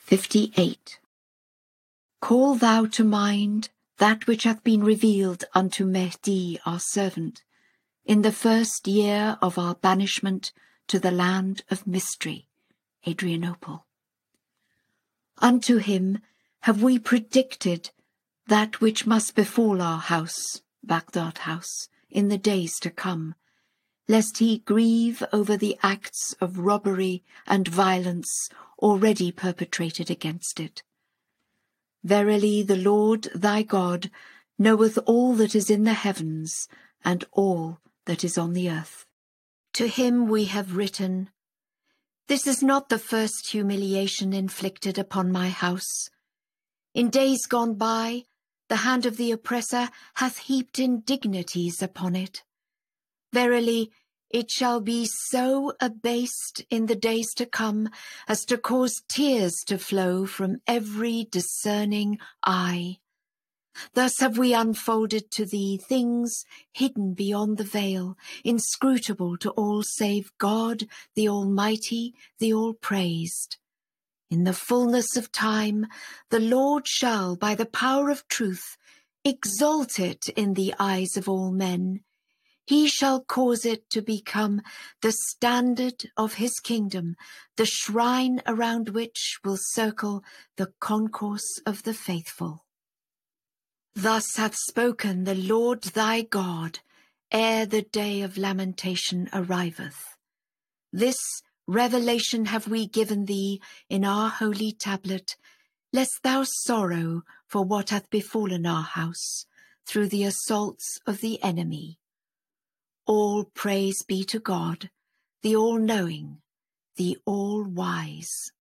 58. Call thou to mind that which hath been revealed unto Mehdi our servant, in the first year of our banishment to the land of mystery, Adrianople. Unto him have we predicted that which must befall our house, Baghdad house, in the days to come, lest he grieve over the acts of robbery and violence already perpetrated against it. Verily the Lord thy God knoweth all that is in the heavens and all that is on the earth. To him we have written, This is not the first humiliation inflicted upon my house. In days gone by, the hand of the oppressor hath heaped indignities upon it. Verily, it shall be so abased in the days to come as to cause tears to flow from every discerning eye. Thus have we unfolded to thee things hidden beyond the veil, inscrutable to all save God, the Almighty, the All-Praised. In the fullness of time, the Lord shall, by the power of truth, exalt it in the eyes of all men. He shall cause it to become the standard of his kingdom, the shrine around which will circle the concourse of the faithful. Thus hath spoken the Lord thy God, ere the day of lamentation arriveth. This revelation have we given thee in our holy tablet, lest thou sorrow for what hath befallen our house through the assaults of the enemy. All praise be to God, the all-knowing, the all-wise.